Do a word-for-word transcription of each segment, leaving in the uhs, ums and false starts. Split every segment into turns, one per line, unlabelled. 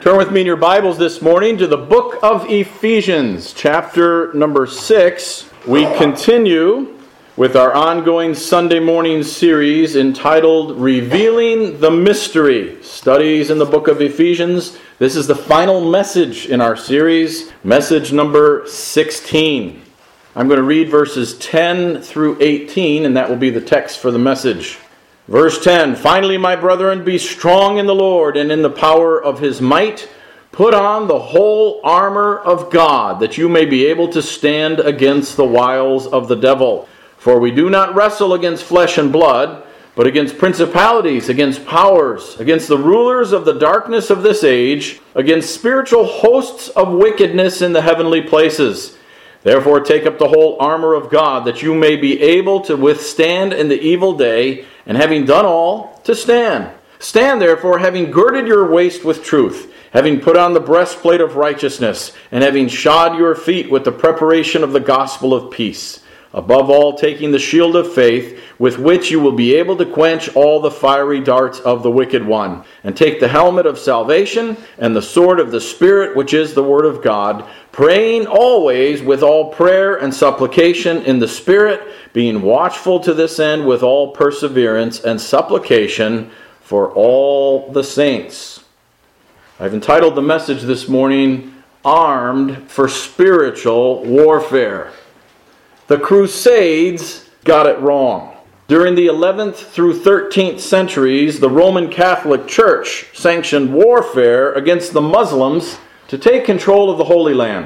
Turn with me in your Bibles this morning to the book of Ephesians, chapter number six. We continue with our ongoing Sunday morning series entitled Revealing the Mystery, Studies in the book of Ephesians. This is the final message in our series, message number sixteen. I'm going to read verses ten through eighteen, and that will be the text for the message. Verse ten, Finally, my brethren, be strong in the Lord and in the power of His might. Put on the whole armor of God, that you may be able to stand against the wiles of the devil. For we do not wrestle against flesh and blood, but against principalities, against powers, against the rulers of the darkness of this age, against spiritual hosts of wickedness in the heavenly places. Therefore take up the whole armor of God, that you may be able to withstand in the evil day, and having done all, to stand. Stand therefore, having girded your waist with truth, having put on the breastplate of righteousness, and having shod your feet with the preparation of the gospel of peace. Above all, taking the shield of faith, with which you will be able to quench all the fiery darts of the wicked one. And take the helmet of salvation, and the sword of the Spirit, which is the word of God, praying always with all prayer and supplication in the Spirit, being watchful to this end with all perseverance and supplication for all the saints. I've entitled the message this morning, Armed for Spiritual Warfare. The Crusades got it wrong. During the eleventh through thirteenth centuries, the Roman Catholic Church sanctioned warfare against the Muslims to take control of the Holy Land.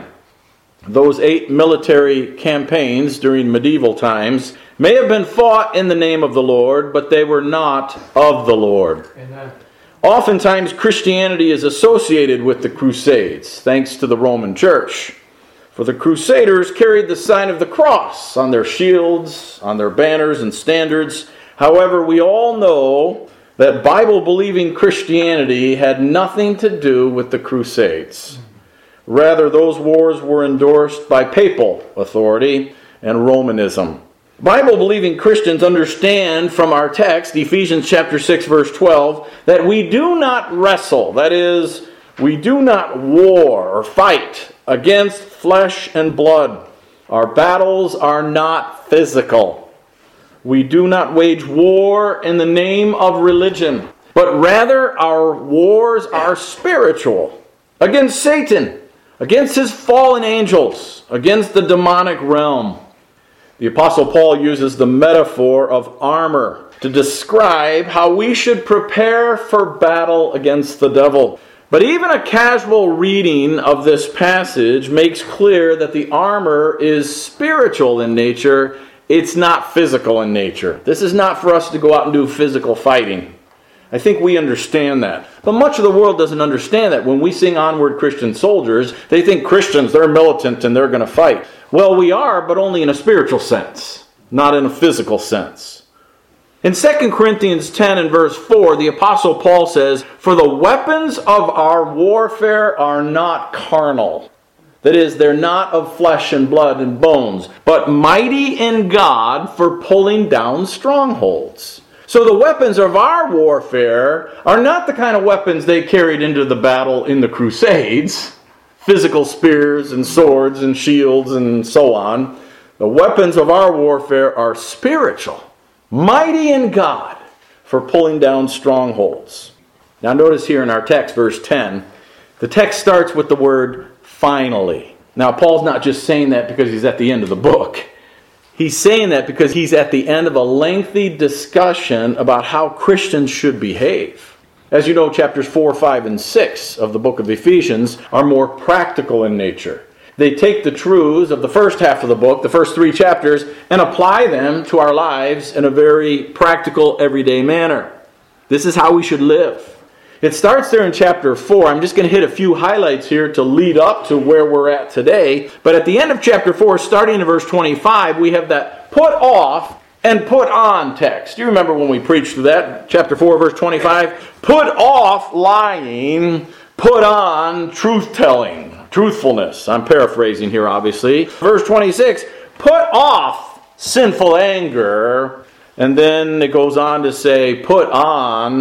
Those eight military campaigns during medieval times may have been fought in the name of the Lord, but they were not of the Lord. Amen. Oftentimes, Christianity is associated with the Crusades, thanks to the Roman Church. For the Crusaders carried the sign of the cross on their shields, on their banners and standards. However, we all know that Bible-believing Christianity had nothing to do with the Crusades. Rather, those wars were endorsed by papal authority and Romanism. Bible-believing Christians understand from our text, Ephesians chapter six, verse twelve, that we do not wrestle, that is, we do not war or fight against flesh and blood. Our battles are not physical. We do not wage war in the name of religion, but rather our wars are spiritual, against Satan, against his fallen angels, against the demonic realm. The Apostle Paul uses the metaphor of armor to describe how we should prepare for battle against the devil. But even a casual reading of this passage makes clear that the armor is spiritual in nature. It's not physical in nature. This is not for us to go out and do physical fighting. I think we understand that. But much of the world doesn't understand that. When we sing Onward Christian Soldiers, they think Christians, they're militant and they're going to fight. Well, we are, but only in a spiritual sense, not in a physical sense. In Second Corinthians ten and verse four, the Apostle Paul says, For the weapons of our warfare are not carnal. That is, they're not of flesh and blood and bones, but mighty in God for pulling down strongholds. So the weapons of our warfare are not the kind of weapons they carried into the battle in the Crusades, physical spears and swords and shields and so on. The weapons of our warfare are spiritual. Mighty in God for pulling down strongholds. Now notice here in our text, verse ten, the text starts with the word finally. Now Paul's not just saying that because he's at the end of the book. He's saying that because he's at the end of a lengthy discussion about how Christians should behave. As you know, chapters four, five, and six of the book of Ephesians are more practical in nature. They take the truths of the first half of the book, the first three chapters, and apply them to our lives in a very practical, everyday manner. This is how we should live. It starts there in chapter four. I'm just going to hit a few highlights here to lead up to where we're at today. But at the end of chapter four, starting in verse twenty-five, we have that put off and put on text. You remember when we preached through that? Chapter four, verse twenty-five. Put off lying, put on truth-telling. Truthfulness. I'm paraphrasing here, obviously. Verse twenty-six, put off sinful anger. And then it goes on to say, put on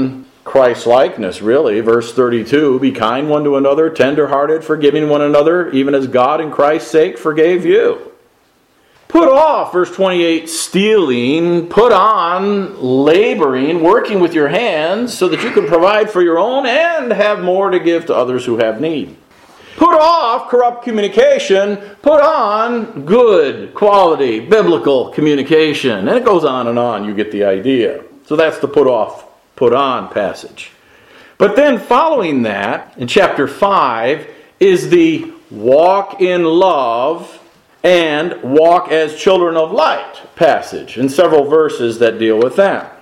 Christ-likeness, really. Verse thirty-two, be kind one to another, tender-hearted, forgiving one another, even as God in Christ's sake forgave you. Put off, verse twenty-eight, stealing. Put on laboring, working with your hands, so that you can provide for your own and have more to give to others who have need. Put off corrupt communication. Put on good, quality, biblical communication. And it goes on and on. You get the idea. So that's the put off, put on passage. But then following that, in chapter five, is the walk in love and walk as children of light passage, and several verses that deal with that.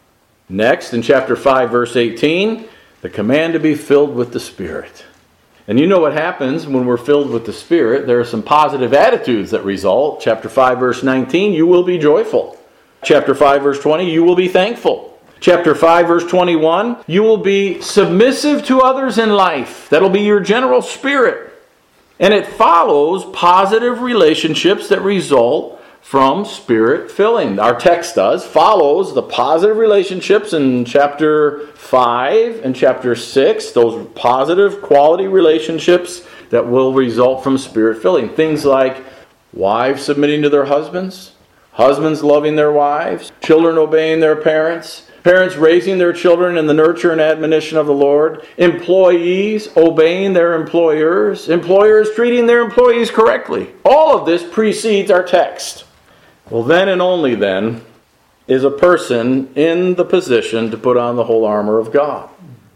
Next, in chapter five, verse eighteen, the command to be filled with the Spirit. And you know what happens when we're filled with the Spirit. There are some positive attitudes that result. Chapter five, verse nineteen, you will be joyful. Chapter five, verse twenty, you will be thankful. Chapter five, verse twenty-one, you will be submissive to others in life. That'll be your general spirit. And it follows positive relationships that result from Spirit filling. Our text does, follows the positive relationships in chapter five and chapter six, those positive quality relationships that will result from Spirit filling. Things like wives submitting to their husbands, husbands loving their wives, children obeying their parents, parents raising their children in the nurture and admonition of the Lord, employees obeying their employers, employers treating their employees correctly. All of this precedes our text. Well, then and only then is a person in the position to put on the whole armor of God.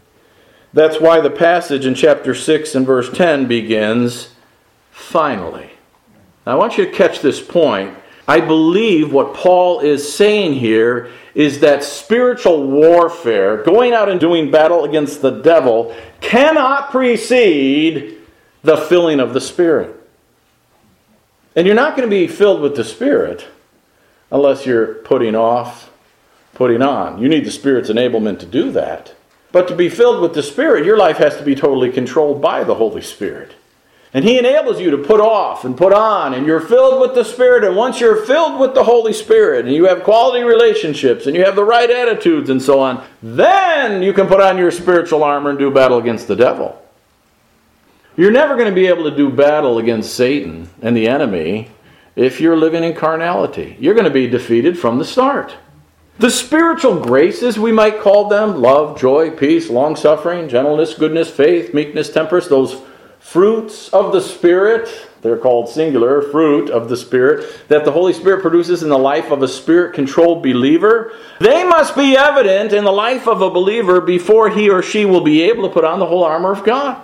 That's why the passage in chapter six and verse ten begins, finally. Now, I want you to catch this point. I believe what Paul is saying here is that spiritual warfare, going out and doing battle against the devil, cannot precede the filling of the Spirit. And you're not going to be filled with the Spirit unless you're putting off, putting on. You need the Spirit's enablement to do that. But to be filled with the Spirit, your life has to be totally controlled by the Holy Spirit. And He enables you to put off and put on, and you're filled with the Spirit. And once you're filled with the Holy Spirit, and you have quality relationships, and you have the right attitudes and so on, then you can put on your spiritual armor and do battle against the devil. You're never going to be able to do battle against Satan and the enemy if you're living in carnality. You're going to be defeated from the start. The spiritual graces, we might call them, love, joy, peace, long-suffering, gentleness, goodness, faith, meekness, temperance, those fruits of the Spirit, they're called singular, fruit of the Spirit, that the Holy Spirit produces in the life of a Spirit-controlled believer, they must be evident in the life of a believer before he or she will be able to put on the whole armor of God.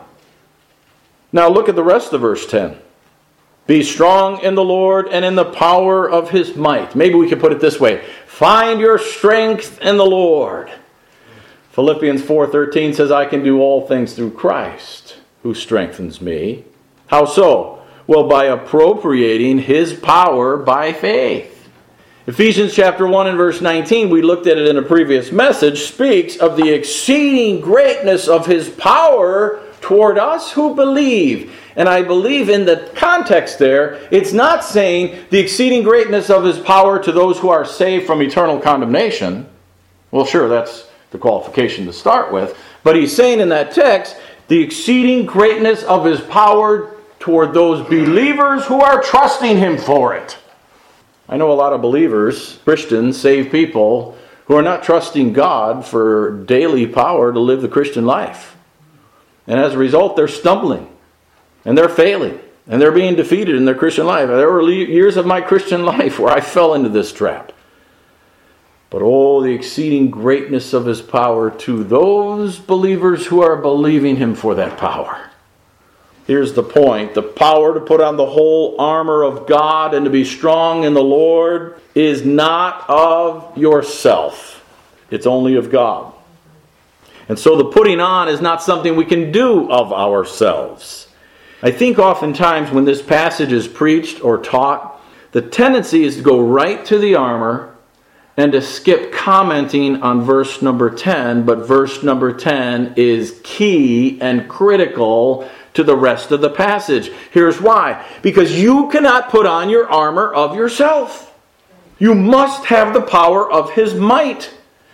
Now look at the rest of verse ten. Be strong in the Lord and in the power of His might. Maybe we could put it this way. Find your strength in the Lord. Philippians four thirteen says, I can do all things through Christ, who strengthens me. How so? Well, by appropriating His power by faith. Ephesians chapter one and verse nineteen, we looked at it in a previous message, speaks of the exceeding greatness of His power toward us who believe. And I believe in the context there, it's not saying the exceeding greatness of His power to those who are saved from eternal condemnation. Well, sure, that's the qualification to start with. But he's saying in that text, the exceeding greatness of His power toward those believers who are trusting Him for it. I know a lot of believers, Christians, saved people, who are not trusting God for daily power to live the Christian life. And as a result, they're stumbling. And they're failing. And they're being defeated in their Christian life. There were years of my Christian life where I fell into this trap. But oh, the exceeding greatness of His power to those believers who are believing Him for that power. Here's the point. The power to put on the whole armor of God and to be strong in the Lord is not of yourself. It's only of God. And so the putting on is not something we can do of ourselves. I think oftentimes when this passage is preached or taught, the tendency is to go right to the armor and to skip commenting on verse number ten, but verse number ten is key and critical to the rest of the passage. Here's why. Because you cannot put on your armor of yourself. You must have the power of His might.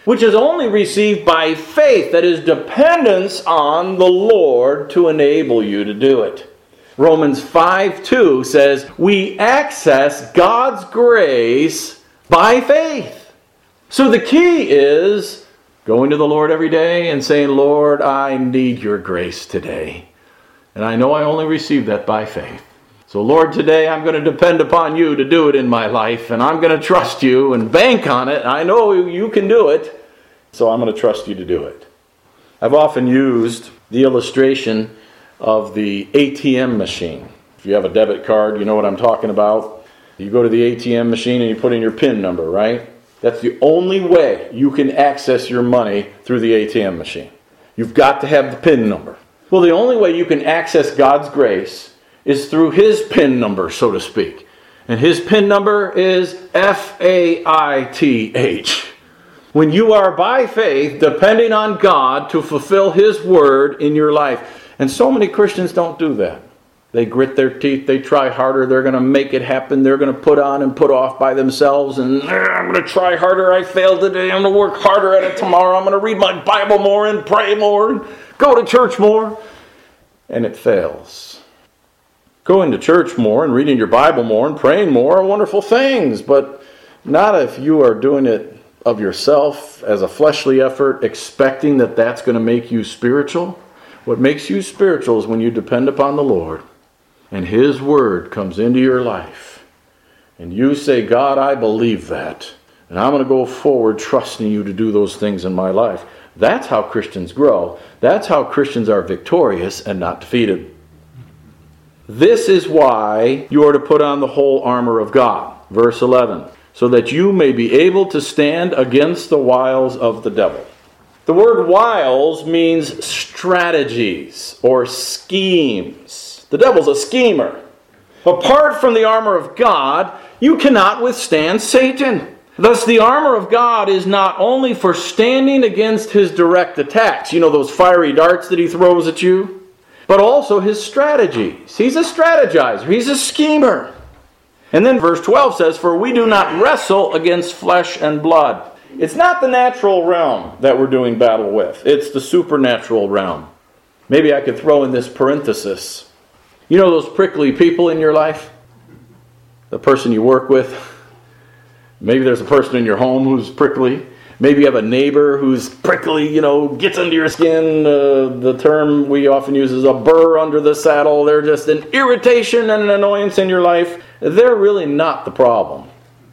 which is only received by faith, that is, dependence on the Lord to enable you to do it. Romans five two says, we access God's grace by faith. So the key is going to the Lord every day and saying, Lord, I need your grace today. And I know I only receive that by faith. So Lord, today I'm going to depend upon you to do it in my life, and I'm going to trust you and bank on it. I know you can do it, so I'm going to trust you to do it. I've often used the illustration of the A T M machine. If you have a debit card, you know what I'm talking about. You go to the A T M machine and you put in your PIN number, right? That's the only way you can access your money through the A T M machine. You've got to have the PIN number. Well, the only way you can access God's grace is through His PIN number, so to speak. And His PIN number is F A I T H. When you are by faith depending on God to fulfill His word in your life. And so many Christians don't do that. They grit their teeth, they try harder, they're going to make it happen, they're going to put on and put off by themselves, and I'm going to try harder, I failed today, I'm going to work harder at it tomorrow, I'm going to read my Bible more and pray more and go to church more. And it fails. Going to church more and reading your Bible more and praying more are wonderful things, but not if you are doing it of yourself as a fleshly effort, expecting that that's going to make you spiritual. What makes you spiritual is when you depend upon the Lord and His word comes into your life. And you say, God, I believe that. And I'm going to go forward trusting you to do those things in my life. That's how Christians grow. That's how Christians are victorious and not defeated. This is why you are to put on the whole armor of God. Verse eleven. So that you may be able to stand against the wiles of the devil. The word wiles means strategies or schemes. The devil's a schemer. Apart from the armor of God, you cannot withstand Satan. Thus, the armor of God is not only for standing against his direct attacks, you know, those fiery darts that he throws at you, but also his strategies. He's a strategizer. He's a schemer. And then verse twelve says, for we do not wrestle against flesh and blood. It's not the natural realm that we're doing battle with. It's the supernatural realm. Maybe I could throw in this parenthesis. You know those prickly people in your life? The person you work with? Maybe there's a person in your home who's prickly. Maybe you have a neighbor who's prickly, you know, gets under your skin. Uh, the term we often use is a burr under the saddle. They're just an irritation and an annoyance in your life. They're really not the problem.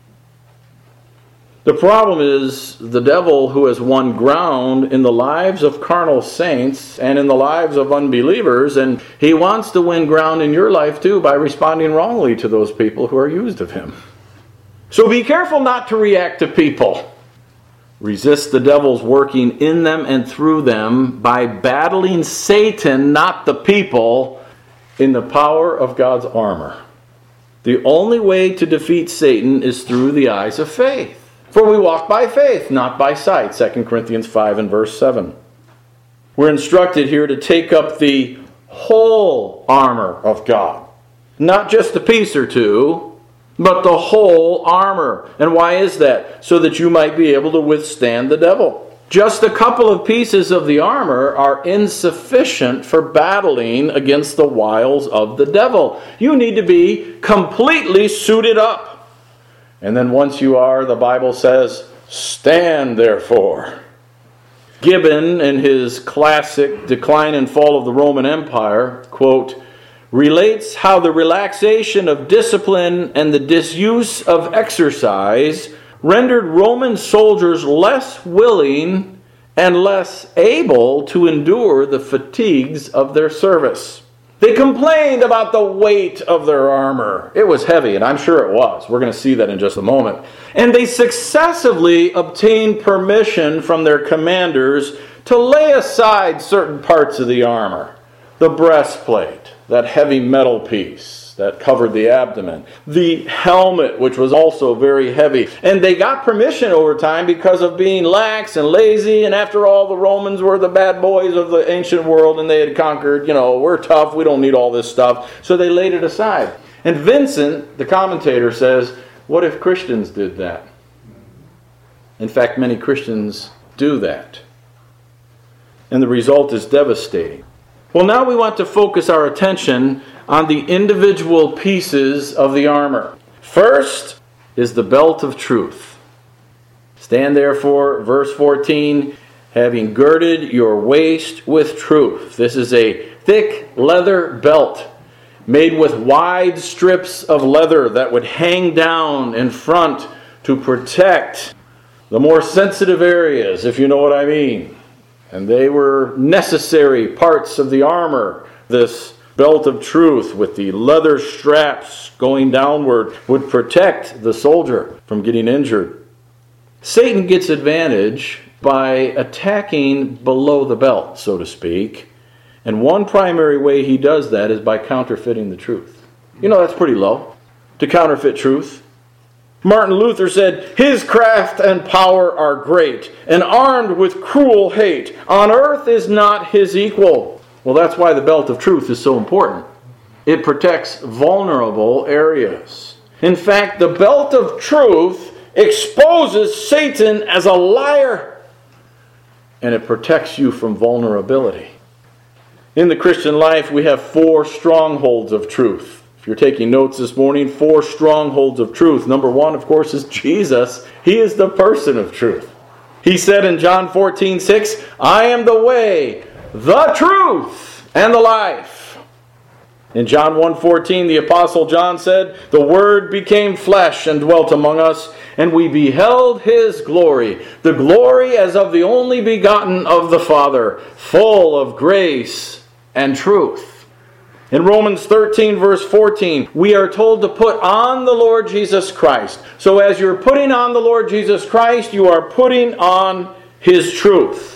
The problem is the devil who has won ground in the lives of carnal saints and in the lives of unbelievers, and he wants to win ground in your life too by responding wrongly to those people who are used of him. So be careful not to react to people. Resist the devil's working in them and through them by battling Satan, not the people, in the power of God's armor. The only way to defeat Satan is through the eyes of faith. For we walk by faith, not by sight. Second Corinthians five and verse seven. We're instructed here to take up the whole armor of God. Not just a piece or two, but the whole armor. And why is that? So that you might be able to withstand the devil. Just a couple of pieces of the armor are insufficient for battling against the wiles of the devil. You need to be completely suited up. And then once you are, the Bible says, stand therefore. Gibbon, in his classic Decline and Fall of the Roman Empire, quote, relates how the relaxation of discipline and the disuse of exercise rendered Roman soldiers less willing and less able to endure the fatigues of their service. They complained about the weight of their armor. It was heavy, and I'm sure it was. We're going to see that in just a moment. And they successively obtained permission from their commanders to lay aside certain parts of the armor. The breastplate, that heavy metal piece that covered the abdomen. The helmet, which was also very heavy. And they got permission over time because of being lax and lazy. And after all, the Romans were the bad boys of the ancient world and they had conquered, you know, we're tough, we don't need all this stuff. So they laid it aside. And Vincent, the commentator, says, what if Christians did that? In fact, many Christians do that. And the result is devastating. Well, now we want to focus our attention on the individual pieces of the armor. First is the belt of truth. Stand therefore, verse fourteen, having girded your waist with truth. This is a thick leather belt made with wide strips of leather that would hang down in front to protect the more sensitive areas, if you know what I mean. And they were necessary parts of the armor. This belt of truth with the leather straps going downward would protect the soldier from getting injured. Satan gets advantage by attacking below the belt, so to speak. And one primary way he does that is by counterfeiting the truth. You know, that's pretty low, to counterfeit truth. Martin Luther said, "His craft and power are great, and armed with cruel hate. On earth is not his equal." Well, that's why the belt of truth is so important. It protects vulnerable areas. In fact, the belt of truth exposes Satan as a liar, and it protects you from vulnerability. In the Christian life, we have four strongholds of truth. If you're taking notes this morning, four strongholds of truth. Number one, of course, is Jesus. He is the person of truth. He said in John fourteen six, "I am the way, the truth, and the life." In John one fourteen, the Apostle John said, "The Word became flesh and dwelt among us, and we beheld His glory, the glory as of the only begotten of the Father, full of grace and truth." In Romans thirteen, verse fourteen, we are told to put on the Lord Jesus Christ. So as you're putting on the Lord Jesus Christ, you are putting on His truth.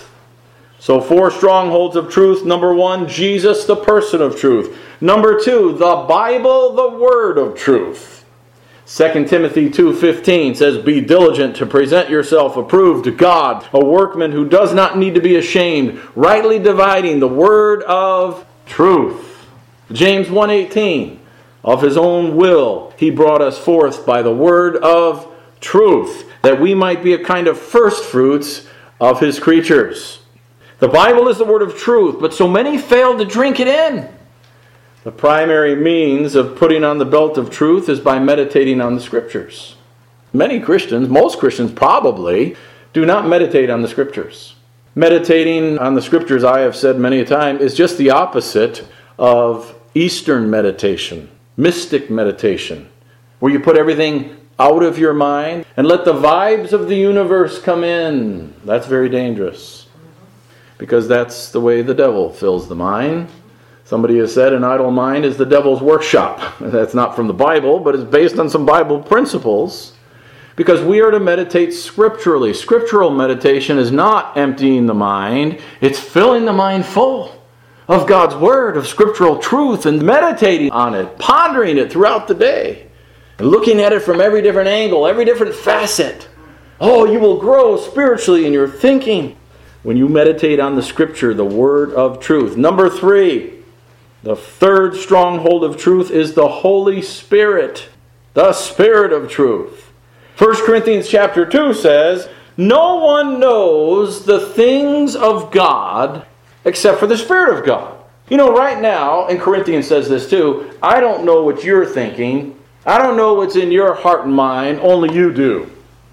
So four strongholds of truth. Number one, Jesus, the person of truth. Number two, the Bible, the word of truth. Second Timothy two fifteen says, "Be diligent to present yourself approved to God, a workman who does not need to be ashamed, rightly dividing the word of truth." James one eighteen, "Of his own will he brought us forth by the word of truth, that we might be a kind of first fruits of his creatures." The Bible is the word of truth, but so many fail to drink it in. The primary means of putting on the belt of truth is by meditating on the Scriptures. Many Christians, most Christians probably, do not meditate on the Scriptures. Meditating on the Scriptures, I have said many a time, is just the opposite of Eastern meditation, mystic meditation, where you put everything out of your mind and let the vibes of the universe come in. That's very dangerous, because that's the way the devil fills the mind. Somebody has said an idle mind is the devil's workshop. That's not from the Bible, but it's based on some Bible principles. Because we are to meditate scripturally. Scriptural meditation is not emptying the mind. It's filling the mind full of God's Word, of scriptural truth, and meditating on it, pondering it throughout the day, and looking at it from every different angle, every different facet. Oh, you will grow spiritually in your thinking when you meditate on the Scripture, the Word of truth. Number three, the third stronghold of truth is the Holy Spirit, the Spirit of truth. First Corinthians chapter two says, "No one knows the things of God except for the Spirit of God." You know, right now, and Corinthians says this too, I don't know what you're thinking. I don't know what's in your heart and mind. Only you do.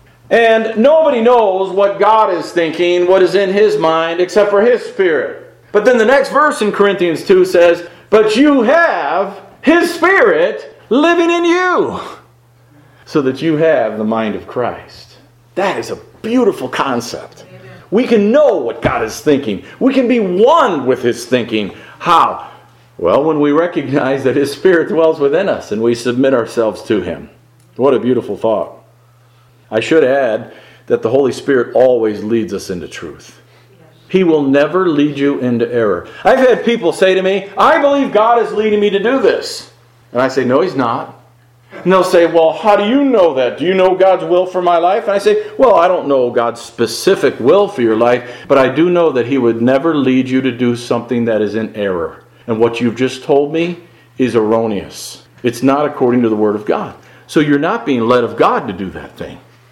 And nobody knows what God is thinking, what is in His mind, except for His Spirit. But then the next verse in Corinthians two says, "But you have His Spirit living in you, so that you have the mind of Christ." That is a beautiful concept. Amen. We can know what God is thinking. We can be one with His thinking. How? Well, when we recognize that His Spirit dwells within us and we submit ourselves to Him. What a beautiful thought. I should add that the Holy Spirit always leads us into truth. He will never lead you into error. I've had people say to me, "I believe God is leading me to do this." And I say, "No, He's not." And they'll say, "Well, how do you know that? Do you know God's will for my life?" And I say, "Well, I don't know God's specific will for your life, but I do know that He would never lead you to do something that is in error. And what you've just told me is erroneous. It's not according to the Word of God. So you're not being led of God to do that thing.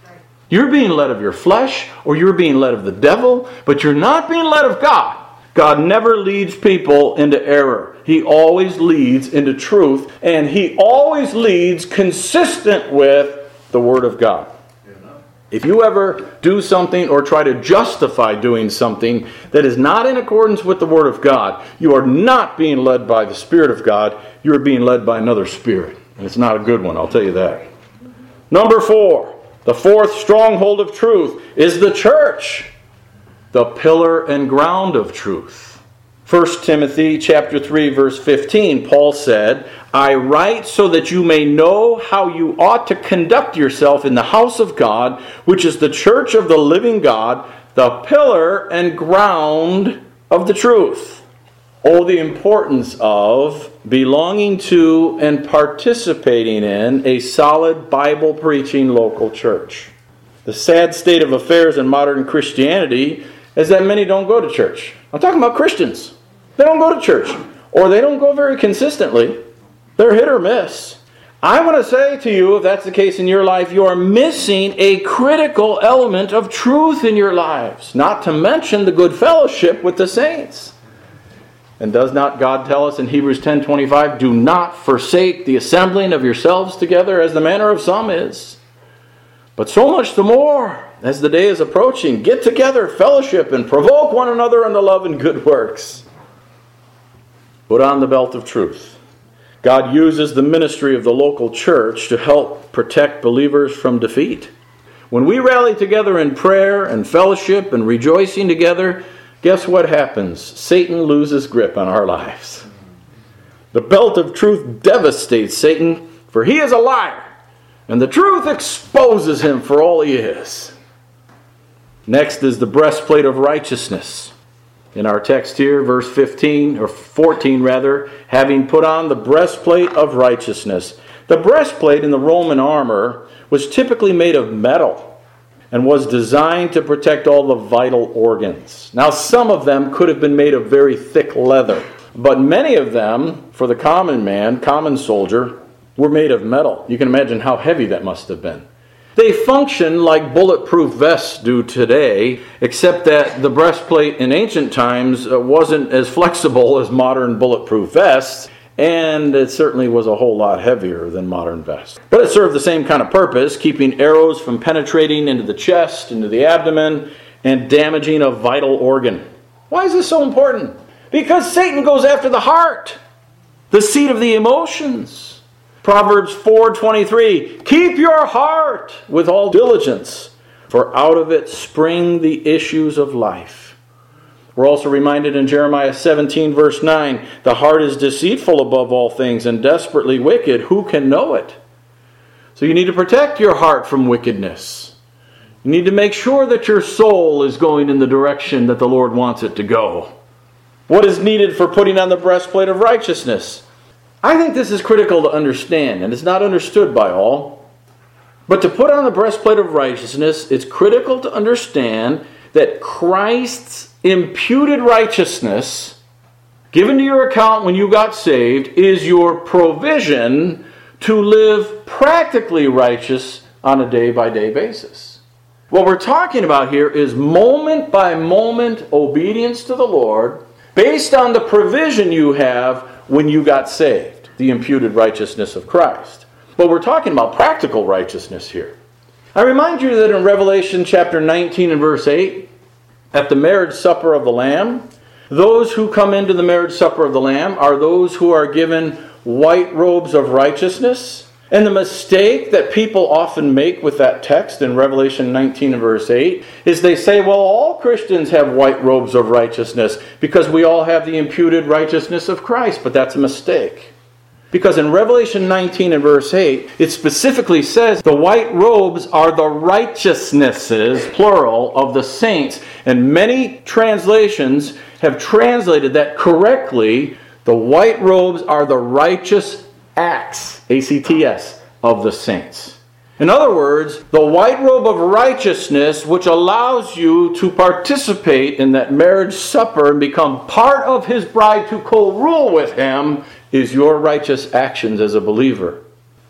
You're being led of your flesh, or you're being led of the devil, but you're not being led of God. God never leads people into error. He always leads into truth, and He always leads consistent with the Word of God. If you ever do something or try to justify doing something that is not in accordance with the Word of God, you are not being led by the Spirit of God. You are being led by another spirit. And it's not a good one, I'll tell you that. Number four, the fourth stronghold of truth is the church, the pillar and ground of truth. First Timothy chapter three, verse fifteen, Paul said, I write so that you may know how you ought to conduct yourself in the house of God, which is the church of the living God, the pillar and ground of the truth. Oh, the importance of belonging to and participating in a solid Bible-preaching local church. The sad state of affairs in modern Christianity is that many don't go to church. I'm talking about Christians. They don't go to church, or they don't go very consistently. They're hit or miss. I want to say to you, if that's the case in your life, you are missing a critical element of truth in your lives, not to mention the good fellowship with the saints. And does not God tell us in Hebrews ten twenty-five, do not forsake the assembling of yourselves together as the manner of some is, but so much the more as the day is approaching, get together, fellowship, and provoke one another unto love and good works. Put on the belt of truth. God uses the ministry of the local church to help protect believers from defeat. When we rally together in prayer and fellowship and rejoicing together, guess what happens? Satan loses grip on our lives. The belt of truth devastates Satan, for he is a liar, and the truth exposes him for all he is. Next is the breastplate of righteousness. In our text here, verse fifteen, or fourteen rather, having put on the breastplate of righteousness. The breastplate in the Roman armor was typically made of metal and was designed to protect all the vital organs. Now, some of them could have been made of very thick leather, but many of them, for the common man, common soldier, were made of metal. You can imagine how heavy that must have been. They function like bulletproof vests do today, except that the breastplate in ancient times wasn't as flexible as modern bulletproof vests, and it certainly was a whole lot heavier than modern vests. But it served the same kind of purpose, keeping arrows from penetrating into the chest, into the abdomen, and damaging a vital organ. Why is this so important? Because Satan goes after the heart, the seat of the emotions. Proverbs four twenty-three, keep your heart with all diligence, for out of it spring the issues of life. We're also reminded in Jeremiah seventeen, verse nine, the heart is deceitful above all things and desperately wicked. Who can know it? So you need to protect your heart from wickedness. You need to make sure that your soul is going in the direction that the Lord wants it to go. What is needed for putting on the breastplate of righteousness? I think this is critical to understand, and it's not understood by all. But to put on the breastplate of righteousness, it's critical to understand that Christ's imputed righteousness, given to your account when you got saved, is your provision to live practically righteous on a day-by-day basis. What we're talking about here is moment-by-moment obedience to the Lord based on the provision you have when you got saved, the imputed righteousness of Christ. But we're talking about practical righteousness here. I remind you that in Revelation chapter nineteen and verse eight, at the marriage supper of the Lamb, those who come into the marriage supper of the Lamb are those who are given white robes of righteousness. And the mistake that people often make with that text in Revelation nineteen and verse eight is they say, well, all Christians have white robes of righteousness because we all have the imputed righteousness of Christ. But that's a mistake. Because in Revelation nineteen and verse eight, it specifically says the white robes are the righteousnesses, plural, of the saints. And many translations have translated that correctly. The white robes are the righteous acts, A C T S, of the saints. In other words, the white robe of righteousness, which allows you to participate in that marriage supper and become part of His bride to co-rule with Him, is your righteous actions as a believer.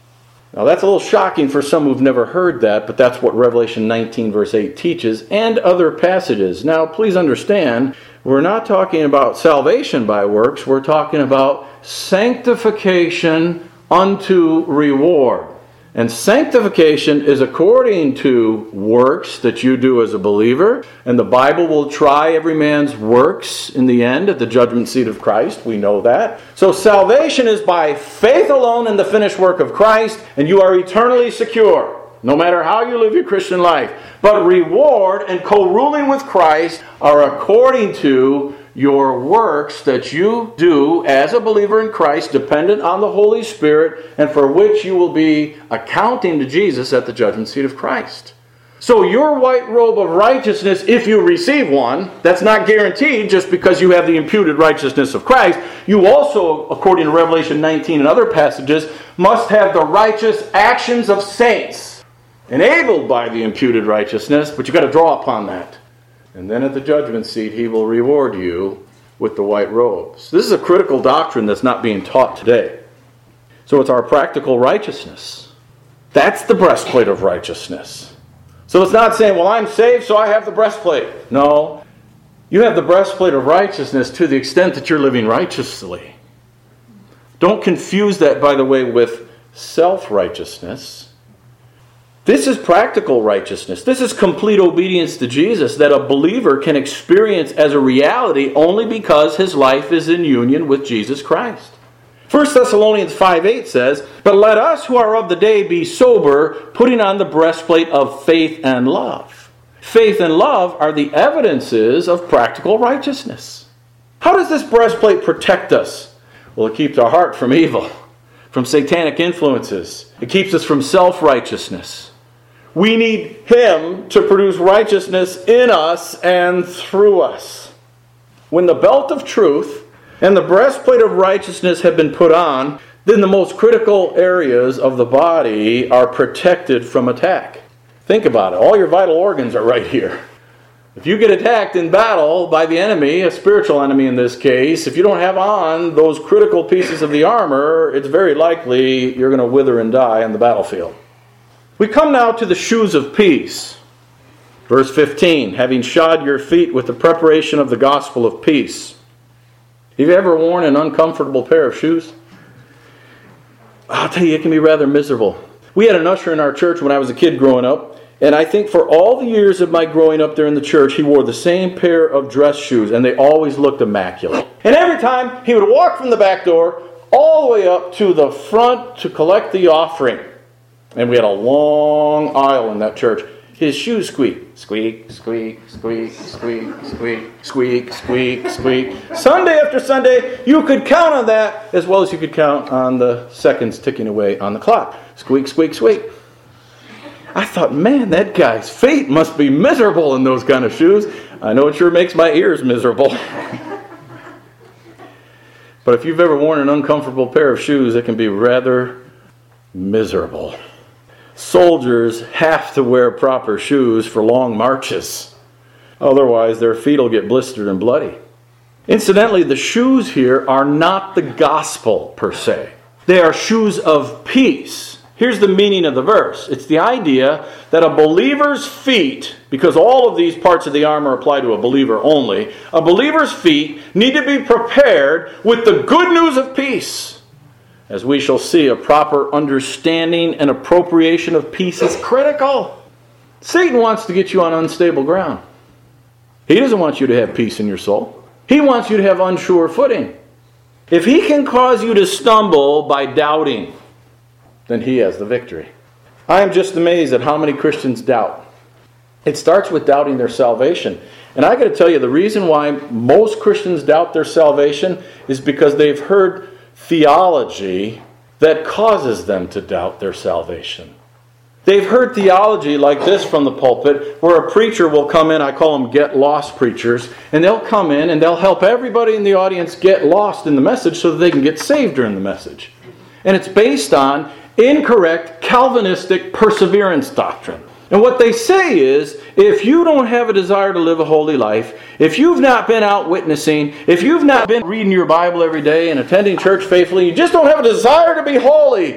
Now that's a little shocking for some who've never heard that, but that's what Revelation nineteen verse eight teaches, and other passages. Now please understand, we're not talking about salvation by works, we're talking about sanctification unto reward. And sanctification is according to works that you do as a believer. And the Bible will try every man's works in the end at the judgment seat of Christ. We know that. So salvation is by faith alone in the finished work of Christ, and you are eternally secure, no matter how you live your Christian life. But reward and co-ruling with Christ are according to your works that you do as a believer in Christ, dependent on the Holy Spirit, and for which you will be accounting to Jesus at the judgment seat of Christ. So your white robe of righteousness, if you receive one, that's not guaranteed just because you have the imputed righteousness of Christ. You also, according to Revelation nineteen and other passages, must have the righteous actions of saints, enabled by the imputed righteousness, but you've got to draw upon that. And then at the judgment seat, He will reward you with the white robes. This is a critical doctrine that's not being taught today. So it's our practical righteousness. That's the breastplate of righteousness. So it's not saying, well, I'm saved, so I have the breastplate. No. You have the breastplate of righteousness to the extent that you're living righteously. Don't confuse that, by the way, with self-righteousness. This is practical righteousness. This is complete obedience to Jesus that a believer can experience as a reality only because his life is in union with Jesus Christ. First Thessalonians five eight says, "But let us who are of the day be sober, putting on the breastplate of faith and love." Faith and love are the evidences of practical righteousness. How does this breastplate protect us? Well, it keeps our heart from evil, from satanic influences. It keeps us from self-righteousness. We need Him to produce righteousness in us and through us. When the belt of truth and the breastplate of righteousness have been put on, then the most critical areas of the body are protected from attack. Think about it. All your vital organs are right here. If you get attacked in battle by the enemy, a spiritual enemy in this case, if you don't have on those critical pieces of the armor, it's very likely you're going to wither and die on the battlefield. We come now to the shoes of peace. Verse fifteen, "Having shod your feet with the preparation of the gospel of peace." Have you ever worn an uncomfortable pair of shoes? I'll tell you, it can be rather miserable. We had an usher in our church when I was a kid growing up, and I think for all the years of my growing up there in the church, he wore the same pair of dress shoes, and they always looked immaculate. And every time he would walk from the back door all the way up to the front to collect the offering. And we had a long aisle in that church. His shoes squeak. Squeak, squeak, squeak, squeak, squeak, squeak, squeak, squeak. Sunday after Sunday, you could count on that as well as you could count on the seconds ticking away on the clock. Squeak, squeak, squeak. I thought, man, that guy's fate must be miserable in those kind of shoes. I know it sure makes my ears miserable. But if you've ever worn an uncomfortable pair of shoes, it can be rather miserable. Soldiers have to wear proper shoes for long marches. Otherwise, their feet will get blistered and bloody. Incidentally, the shoes here are not the gospel per se. They are shoes of peace. Here's the meaning of the verse. It's the idea that a believer's feet, because all of these parts of the armor apply to a believer only, a believer's feet need to be prepared with the good news of peace. As we shall see, a proper understanding and appropriation of peace is critical. Satan wants to get you on unstable ground. He doesn't want you to have peace in your soul. He wants you to have unsure footing. If he can cause you to stumble by doubting, then he has the victory. I am just amazed at how many Christians doubt. It starts with doubting their salvation. And I got to tell you, the reason why most Christians doubt their salvation is because they've heard theology that causes them to doubt their salvation. They've heard theology like this from the pulpit, where a preacher will come in, I call them get lost preachers, and they'll come in and they'll help everybody in the audience get lost in the message so that they can get saved during the message. And it's based on incorrect Calvinistic perseverance doctrine. And what they say is, if you don't have a desire to live a holy life, if you've not been out witnessing, if you've not been reading your Bible every day and attending church faithfully, you just don't have a desire to be holy,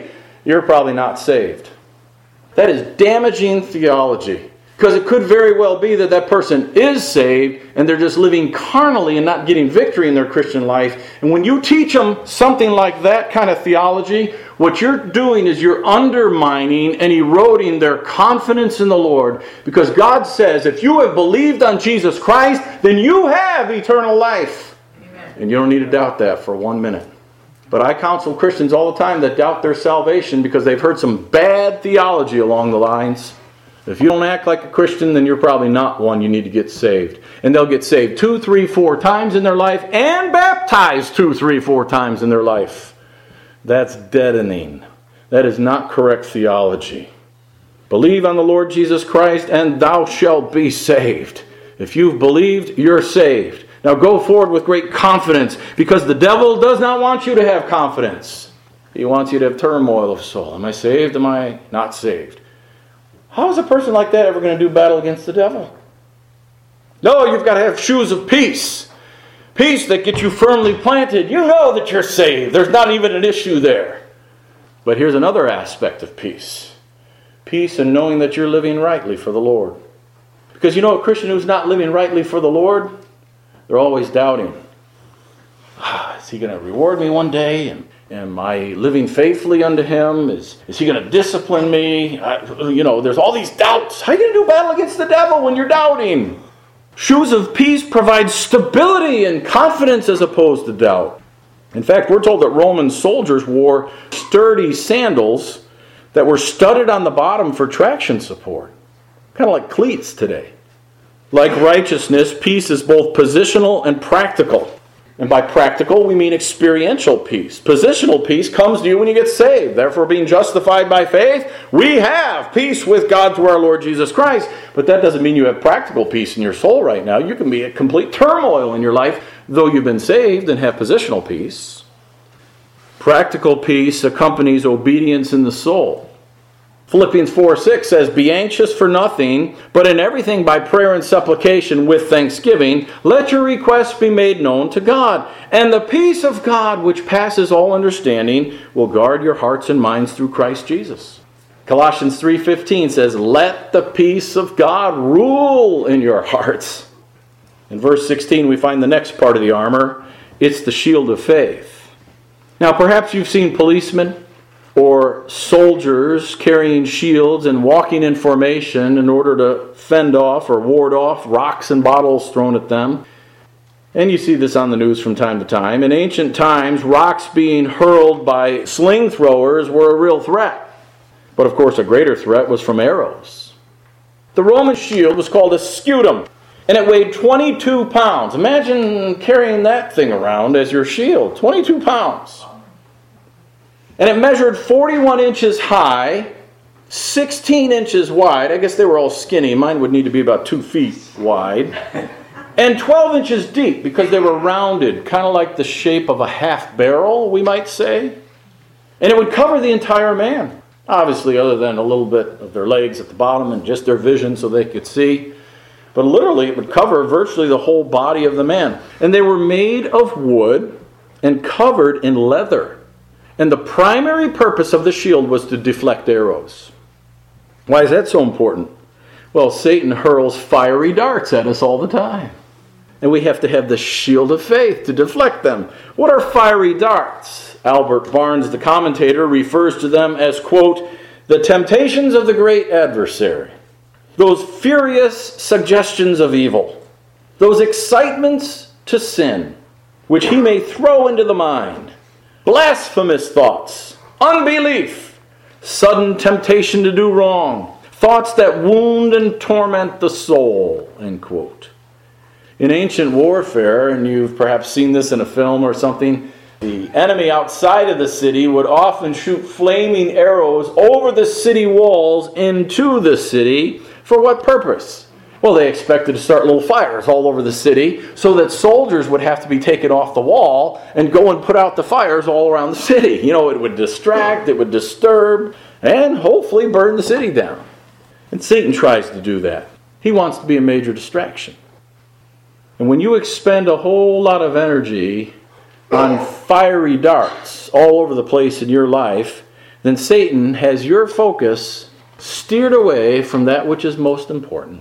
you're probably not saved. That is damaging theology. Because it could very well be that that person is saved and they're just living carnally and not getting victory in their Christian life. And when you teach them something like that kind of theology, what you're doing is you're undermining and eroding their confidence in the Lord. Because God says, if you have believed on Jesus Christ, then you have eternal life. Amen. And you don't need to doubt that for one minute. But I counsel Christians all the time that doubt their salvation because they've heard some bad theology along the lines. If you don't act like a Christian, then you're probably not one. You need to get saved. And they'll get saved two, three, four times in their life and baptized two, three, four times in their life. That's deadening. That is not correct theology. Believe on the Lord Jesus Christ and thou shalt be saved. If you've believed, you're saved. Now go forward with great confidence because the devil does not want you to have confidence. He wants you to have turmoil of soul. Am I saved? Am I not saved? How is a person like that ever going to do battle against the devil? No, you've got to have shoes of peace. Peace that gets you firmly planted. You know that you're saved. There's not even an issue there. But here's another aspect of peace. Peace in knowing that you're living rightly for the Lord. Because you know a Christian who's not living rightly for the Lord, they're always doubting. Ah, is he going to reward me one day? And Am I living faithfully unto him? Is, is he going to discipline me? I, you know, there's all these doubts. How are you going to do battle against the devil when you're doubting? Shoes of peace provide stability and confidence as opposed to doubt. In fact, we're told that Roman soldiers wore sturdy sandals that were studded on the bottom for traction support. Kind of like cleats today. Like righteousness, peace is both positional and practical. And by practical, we mean experiential peace. Positional peace comes to you when you get saved. Therefore, being justified by faith, we have peace with God through our Lord Jesus Christ. But that doesn't mean you have practical peace in your soul right now. You can be at complete turmoil in your life, though you've been saved and have positional peace. Practical peace accompanies obedience in the soul. Philippians four six says, Be anxious for nothing, but in everything by prayer and supplication with thanksgiving, let your requests be made known to God. And the peace of God, which passes all understanding, will guard your hearts and minds through Christ Jesus. Colossians three fifteen says, Let the peace of God rule in your hearts. In verse sixteen, we find the next part of the armor. It's the shield of faith. Now, perhaps you've seen policemen or soldiers carrying shields and walking in formation in order to fend off or ward off rocks and bottles thrown at them. And you see this on the news from time to time. In ancient times, rocks being hurled by sling throwers were a real threat. But of course, a greater threat was from arrows. The Roman shield was called a scutum, and it weighed twenty-two pounds. Imagine carrying that thing around as your shield, twenty-two pounds. And it measured forty-one inches high, sixteen inches wide. I guess they were all skinny. Mine would need to be about two feet wide. And twelve inches deep because they were rounded, kind of like the shape of a half barrel, we might say. And it would cover the entire man. Obviously, other than a little bit of their legs at the bottom and just their vision so they could see. But literally, it would cover virtually the whole body of the man. And they were made of wood and covered in leather. And the primary purpose of the shield was to deflect arrows. Why is that so important? Well, Satan hurls fiery darts at us all the time. And we have to have the shield of faith to deflect them. What are fiery darts? Albert Barnes, the commentator, refers to them as, quote, the temptations of the great adversary. Those furious suggestions of evil. Those excitements to sin, which he may throw into the mind. Blasphemous thoughts, unbelief, sudden temptation to do wrong, thoughts that wound and torment the soul, end quote. In ancient warfare, and you've perhaps seen this in a film or something, the enemy outside of the city would often shoot flaming arrows over the city walls into the city. For what purpose? Well, they expected to start little fires all over the city so that soldiers would have to be taken off the wall and go and put out the fires all around the city. You know, it would distract, it would disturb, and hopefully burn the city down. And Satan tries to do that. He wants to be a major distraction. And when you expend a whole lot of energy on fiery darts all over the place in your life, then Satan has your focus steered away from that which is most important.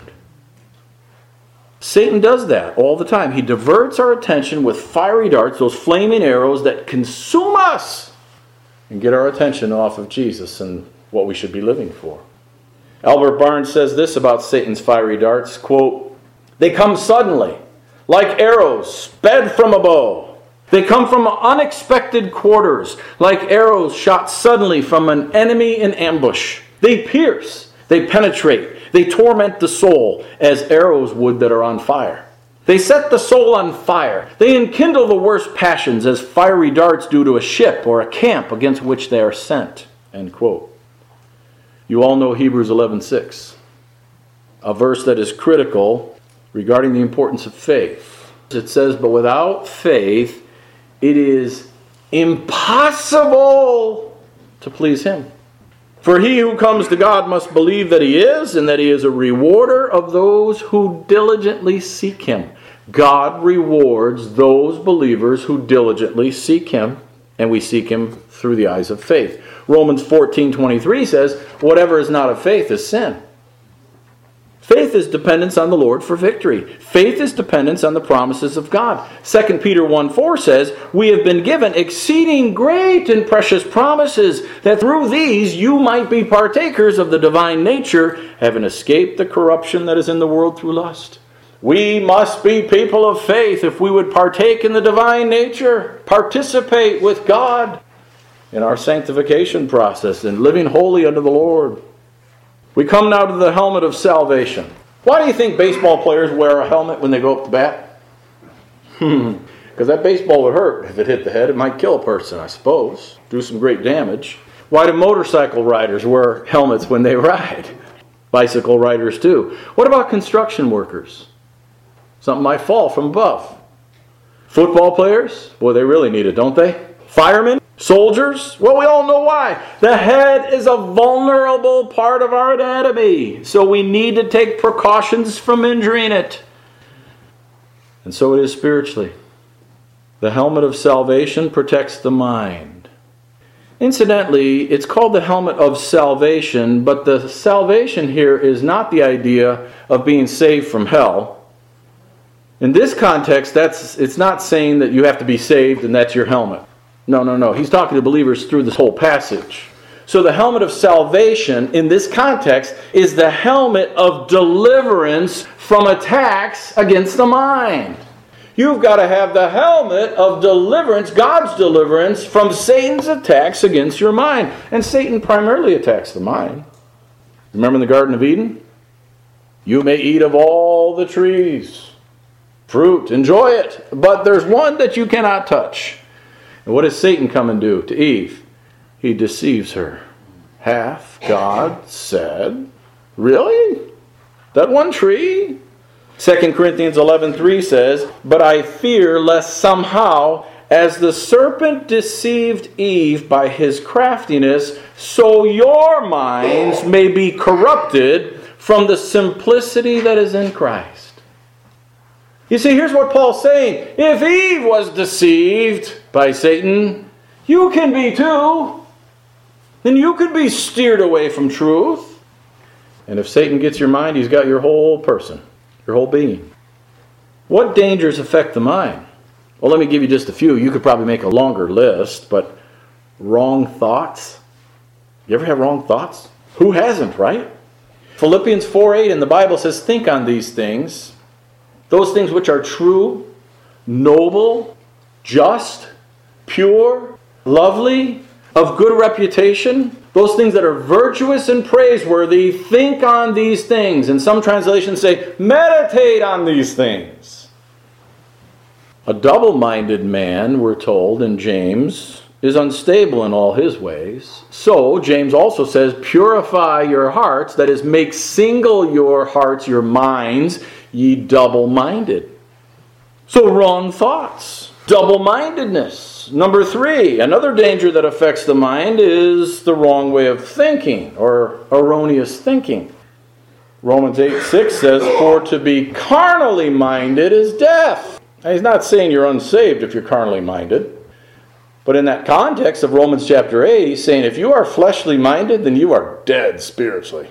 Satan does that all the time. He diverts our attention with fiery darts, those flaming arrows that consume us and get our attention off of Jesus and what we should be living for. Albert Barnes says this about Satan's fiery darts, quote, "They come suddenly, like arrows sped from a bow. They come from unexpected quarters, like arrows shot suddenly from an enemy in ambush. They pierce, they penetrate, they torment the soul as arrows would that are on fire. They set the soul on fire. They enkindle the worst passions as fiery darts do to a ship or a camp against which they are sent." End quote. You all know Hebrews eleven six, a verse that is critical regarding the importance of faith. It says, "But without faith, it is impossible to please Him. For he who comes to God must believe that He is, and that He is a rewarder of those who diligently seek Him." God rewards those believers who diligently seek Him, and we seek Him through the eyes of faith. Romans fourteen twenty-three says, "Whatever is not of faith is sin." Faith is dependence on the Lord for victory. Faith is dependence on the promises of God. Second Peter one four says, "We have been given exceeding great and precious promises, that through these you might be partakers of the divine nature, having escaped the corruption that is in the world through lust." We must be people of faith if we would partake in the divine nature, participate with God in our sanctification process and living holy unto the Lord. We come now to the helmet of salvation. Why do you think baseball players wear a helmet when they go up to bat? Because that baseball would hurt. If it hit the head, it might kill a person, I suppose. Do some great damage. Why do motorcycle riders wear helmets when they ride? Bicycle riders too. What about construction workers? Something might fall from above. Football players? Boy, they really need it, don't they? Firemen? Soldiers? Well, we all know why. The head is a vulnerable part of our anatomy, so we need to take precautions from injuring it. And so it is spiritually. The helmet of salvation protects the mind. Incidentally, it's called the helmet of salvation, but the salvation here is not the idea of being saved from hell. In this context, that's it's not saying that you have to be saved and that's your helmet. No, no, no. He's talking to believers through this whole passage. So the helmet of salvation in this context is the helmet of deliverance from attacks against the mind. You've got to have the helmet of deliverance, God's deliverance from Satan's attacks against your mind. And Satan primarily attacks the mind. Remember in the Garden of Eden? You may eat of all the trees, fruit, enjoy it, but there's one that you cannot touch. And what does Satan come and do to Eve? He deceives her. Hath God said? Really? That one tree? Second Corinthians eleven three says, "But I fear lest somehow, as the serpent deceived Eve by his craftiness, so your minds may be corrupted from the simplicity that is in Christ." You see, here's what Paul's saying. If Eve was deceived by Satan, you can be too. Then you could be steered away from truth. And if Satan gets your mind, he's got your whole person, your whole being. What dangers affect the mind? Well, let me give you just a few. You could probably make a longer list, but wrong thoughts. You ever have wrong thoughts? Who hasn't, right? Philippians four eight in the Bible says, "Think on these things, those things which are true, noble, just, pure, lovely, of good reputation, those things that are virtuous and praiseworthy, think on these things." And some translations say, meditate on these things. A double-minded man, we're told in James, is unstable in all his ways. So, James also says, purify your hearts, that is, make single your hearts, your minds, ye double-minded. So wrong thoughts, double-mindedness. Number three, another danger that affects the mind is the wrong way of thinking or erroneous thinking. Romans eight six says, "For to be carnally minded is death." Now, he's not saying you're unsaved if you're carnally minded. But in that context of Romans chapter eight, he's saying if you are fleshly minded, then you are dead spiritually.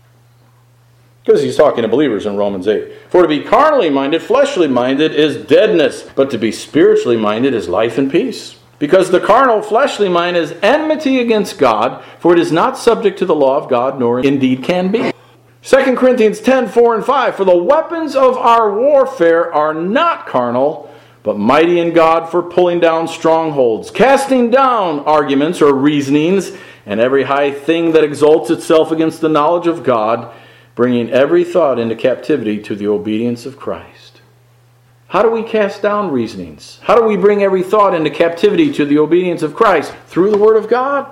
Because he's talking to believers in Romans eight. For to be carnally minded, fleshly minded is deadness, but to be spiritually minded is life and peace. Because the carnal, fleshly mind is enmity against God, for it is not subject to the law of God, nor indeed can be. Second Corinthians ten, four and five, for the weapons of our warfare are not carnal, but mighty in God for pulling down strongholds, casting down arguments or reasonings, and every high thing that exalts itself against the knowledge of God, bringing every thought into captivity to the obedience of Christ. How do we cast down reasonings? How do we bring every thought into captivity to the obedience of Christ? Through the Word of God.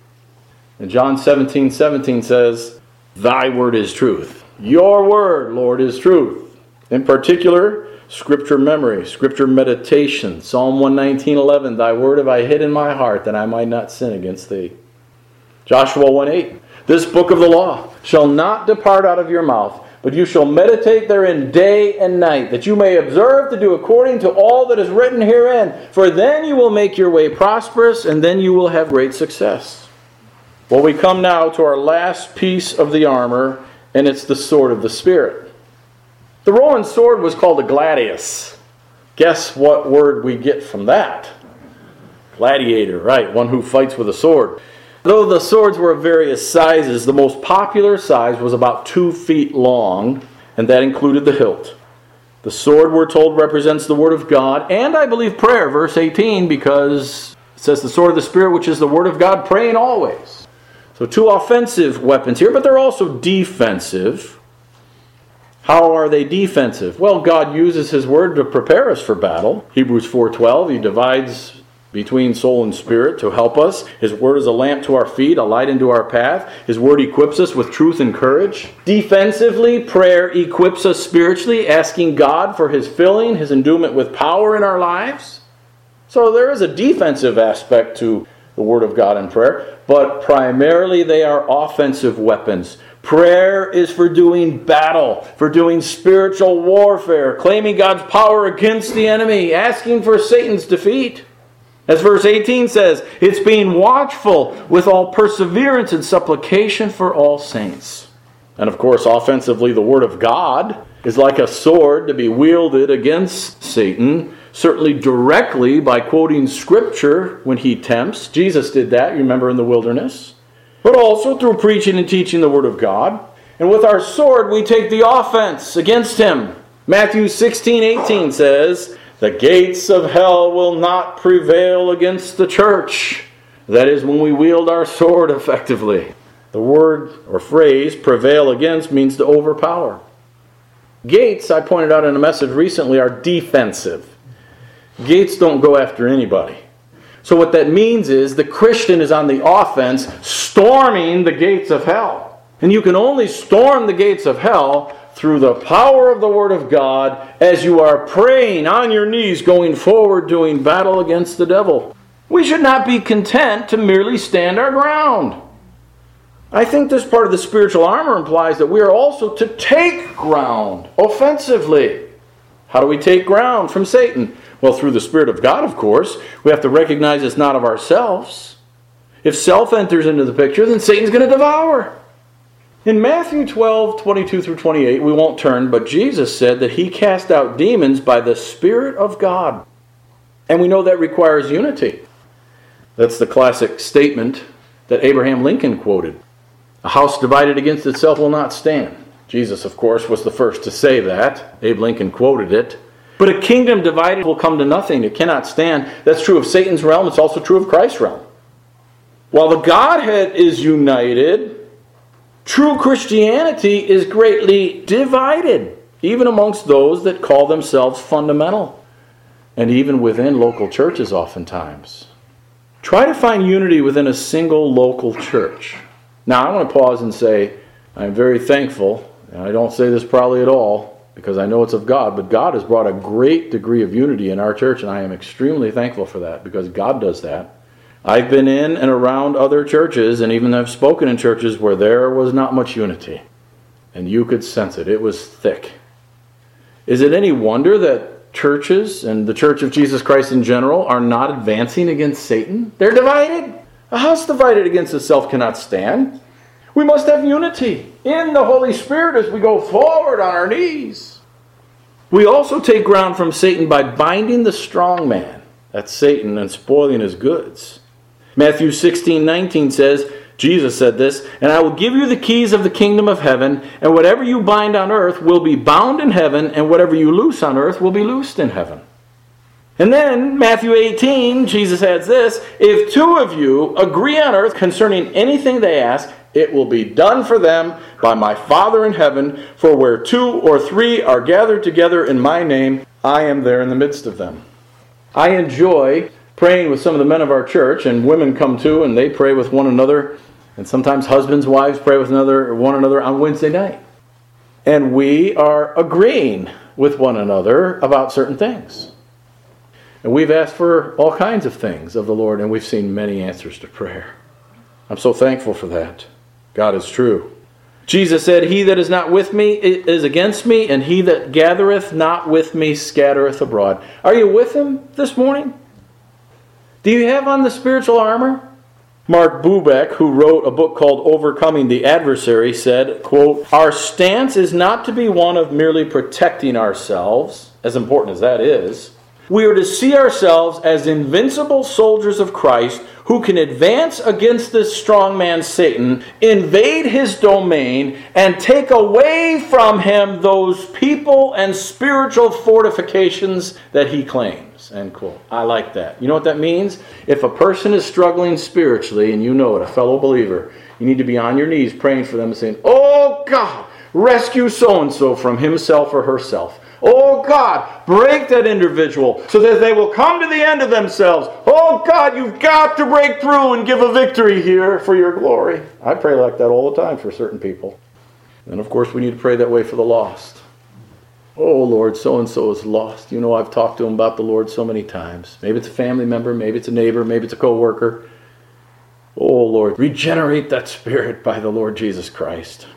And John seventeen, seventeen says, Thy word is truth. Your word, Lord, is truth. In particular, Scripture memory, Scripture meditation. Psalm one nineteen, eleven, Thy word have I hid in my heart, that I might not sin against Thee. Joshua one eight, This book of the law shall not depart out of your mouth, but you shall meditate therein day and night, that you may observe to do according to all that is written herein. For then you will make your way prosperous, and then you will have great success. Well, we come now to our last piece of the armor, and it's the sword of the Spirit. The Roman sword was called a gladius. Guess what word we get from that? Gladiator, right, one who fights with a sword. Though the swords were of various sizes, the most popular size was about two feet long, and that included the hilt. The sword, we're told, represents the Word of God, and I believe prayer, verse eighteen, because it says the sword of the Spirit, which is the Word of God, praying always. So two offensive weapons here, but they're also defensive. How are they defensive? Well, God uses His Word to prepare us for battle. Hebrews four twelve, He divides between soul and spirit to help us. His Word is a lamp to our feet, a light into our path. His Word equips us with truth and courage. Defensively, prayer equips us spiritually, asking God for His filling, His endowment with power in our lives. So there is a defensive aspect to the Word of God in prayer, but primarily they are offensive weapons. Prayer is for doing battle, for doing spiritual warfare, claiming God's power against the enemy, asking for Satan's defeat. As verse eighteen says, it's being watchful with all perseverance and supplication for all saints. And of course, offensively, the Word of God is like a sword to be wielded against Satan, certainly directly by quoting Scripture when he tempts. Jesus did that, you remember, in the wilderness. But also through preaching and teaching the Word of God. And with our sword, we take the offense against him. Matthew sixteen eighteen says, The gates of hell will not prevail against the church. That is when we wield our sword effectively. The word or phrase, prevail against, means to overpower. Gates, I pointed out in a message recently, are defensive. Gates don't go after anybody. So what that means is the Christian is on the offense, storming the gates of hell. And you can only storm the gates of hell through the power of the Word of God as you are praying on your knees, going forward, doing battle against the devil. We should not be content to merely stand our ground. I think this part of the spiritual armor implies that we are also to take ground offensively. How do we take ground from Satan? Well, through the Spirit of God, of course. We have to recognize it's not of ourselves. If self enters into the picture, then Satan's going to devour. In Matthew twelve, twenty-two through twenty-eight, we won't turn, but Jesus said that He cast out demons by the Spirit of God. And we know that requires unity. That's the classic statement that Abraham Lincoln quoted. A house divided against itself will not stand. Jesus, of course, was the first to say that. Abe Lincoln quoted it. But a kingdom divided will come to nothing. It cannot stand. That's true of Satan's realm. It's also true of Christ's realm. While the Godhead is united, true Christianity is greatly divided, even amongst those that call themselves fundamental, and even within local churches oftentimes. Try to find unity within a single local church. Now, I want to pause and say, I'm very thankful, and I don't say this probably at all, because I know it's of God, but God has brought a great degree of unity in our church, and I am extremely thankful for that, because God does that. I've been in and around other churches, and even have spoken in churches where there was not much unity, and you could sense it. It was thick. Is it any wonder that churches and the Church of Jesus Christ in general are not advancing against Satan. They're divided. A house divided against itself cannot stand. We must have unity in the Holy Spirit as we go forward on our knees. We also take ground from Satan by binding the strong man, that's Satan, and spoiling his goods. Matthew sixteen nineteen says, Jesus said this, "And I will give you the keys of the kingdom of heaven, and whatever you bind on earth will be bound in heaven, and whatever you loose on earth will be loosed in heaven." And then, Matthew eighteen, Jesus adds this, "If two of you agree on earth concerning anything they ask, it will be done for them by my Father in heaven, for where two or three are gathered together in my name, I am there in the midst of them." I enjoy praying with some of the men of our church, and women come too, and they pray with one another, and sometimes husbands, wives pray with another, one another on Wednesday night. And we are agreeing with one another about certain things. And we've asked for all kinds of things of the Lord, and we've seen many answers to prayer. I'm so thankful for that. God is true. Jesus said, "He that is not with me is against me, and he that gathereth not with me scattereth abroad." Are you with him this morning? Do you have on the spiritual armor? Mark Bubeck, who wrote a book called Overcoming the Adversary, said, quote, "Our stance is not to be one of merely protecting ourselves, as important as that is. We are to see ourselves as invincible soldiers of Christ who can advance against this strong man Satan, invade his domain, and take away from him those people and spiritual fortifications that he claims." End quote. I like that. You know what that means? If a person is struggling spiritually, and you know it, a fellow believer, you need to be on your knees praying for them and saying, "Oh God, rescue so-and-so from himself or herself. Oh God, break that individual so that they will come to the end of themselves. Oh God, you've got to break through and give a victory here for your glory." I pray like that all the time for certain people. And of course we need to pray that way for the lost. Oh Lord, so-and-so is lost. You know, I've talked to them about the Lord so many times. Maybe it's a family member, maybe it's a neighbor, maybe it's a co-worker. Oh Lord, regenerate that spirit by the Lord Jesus Christ.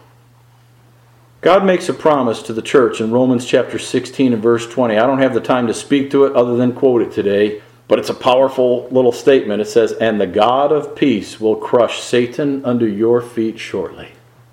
God makes a promise to the church in Romans chapter sixteen and verse twenty. I don't have the time to speak to it other than quote it today, but it's a powerful little statement. It says, "And the God of peace will crush Satan under your feet shortly."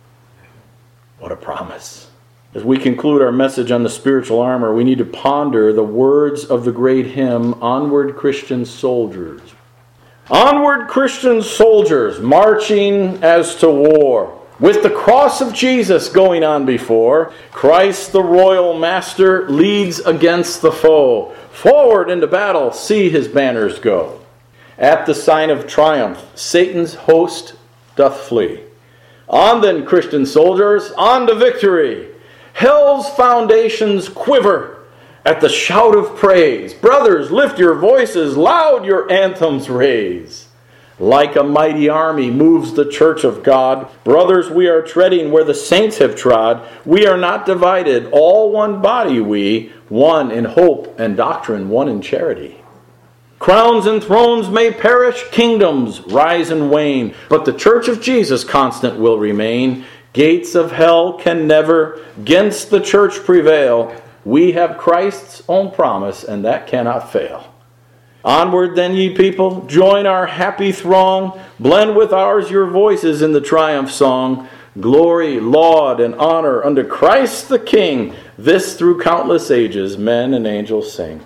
What a promise. As we conclude our message on the spiritual armor, we need to ponder the words of the great hymn, "Onward Christian Soldiers." Onward Christian soldiers, marching as to war, with the cross of Jesus going on before, Christ the royal master leads against the foe. Forward into battle, see his banners go. At the sign of triumph, Satan's host doth flee. On then, Christian soldiers, on to victory. Hell's foundations quiver at the shout of praise. Brothers, lift your voices, loud your anthems raise. Like a mighty army moves the church of God. Brothers, we are treading where the saints have trod. We are not divided, all one body we, one in hope and doctrine, one in charity. Crowns and thrones may perish, kingdoms rise and wane, but the church of Jesus constant will remain. Gates of hell can never 'gainst the church prevail. We have Christ's own promise, and that cannot fail. Onward then, ye people, join our happy throng, blend with ours your voices in the triumph song. Glory, laud, and honor unto Christ the King, this through countless ages men and angels sing.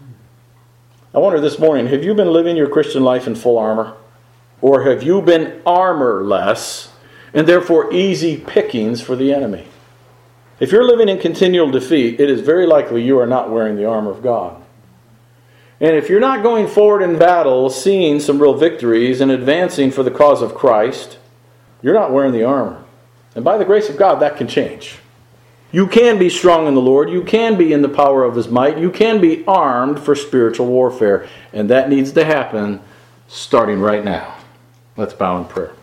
I wonder this morning, have you been living your Christian life in full armor? Or have you been armorless, and therefore easy pickings for the enemy? If you're living in continual defeat, it is very likely you are not wearing the armor of God. And if you're not going forward in battle, seeing some real victories and advancing for the cause of Christ, you're not wearing the armor. And by the grace of God, that can change. You can be strong in the Lord. You can be in the power of His might. You can be armed for spiritual warfare. And that needs to happen starting right now. Let's bow in prayer.